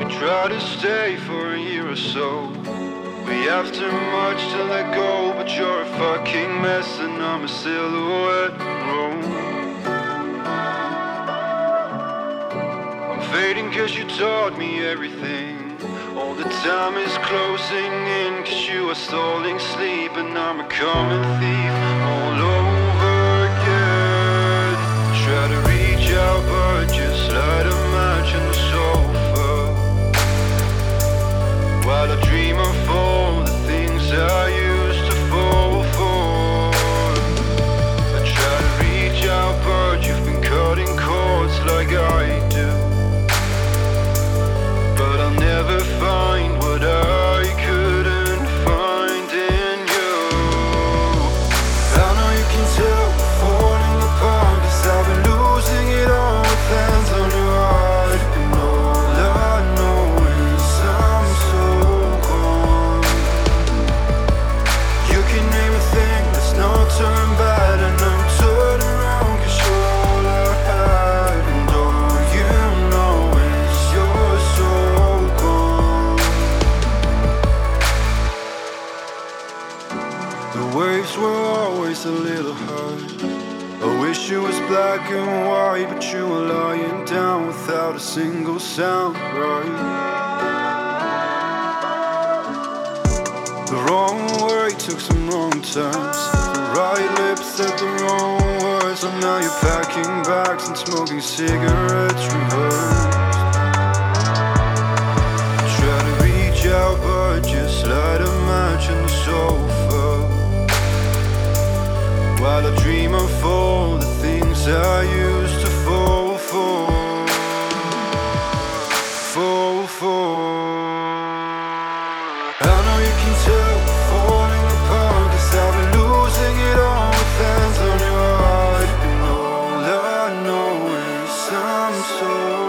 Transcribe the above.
Try to stay for a year or so. We have too much to let go, but you're a fucking mess and I'm a silhouette in Rome. I'm fading cause you taught me everything. All the time is closing in cause you are stalling sleep, and I'm a common thief all over again. Try to reach out but just light a match on the sofa while I dream of all the things I used to fall for. I try to reach out but you've been cutting cords like I do, but I'll never find what I couldn't find in you. I know you can tell we're falling apart, cause I've been losing it all with hands on your heart. And all I know is I'm so gone. You can name a thing, there's no turn back, and I'm turning around cause you're all I had. And all you know is you're so gone. The waves were always a little hard. I wish it was black and white, but you were lying down without a single sound, right? The wrong way took some wrong turns. The right lips said the wrong words, and now you're packing bags and smoking cigarettes rehearsed. Try to reach out but just light a match on the sofa while I dream of all the things I used to fall for. Fall for. I know you can tell we're falling apart, cause I've been losing it all with hands on your heart. And all I know is I'm so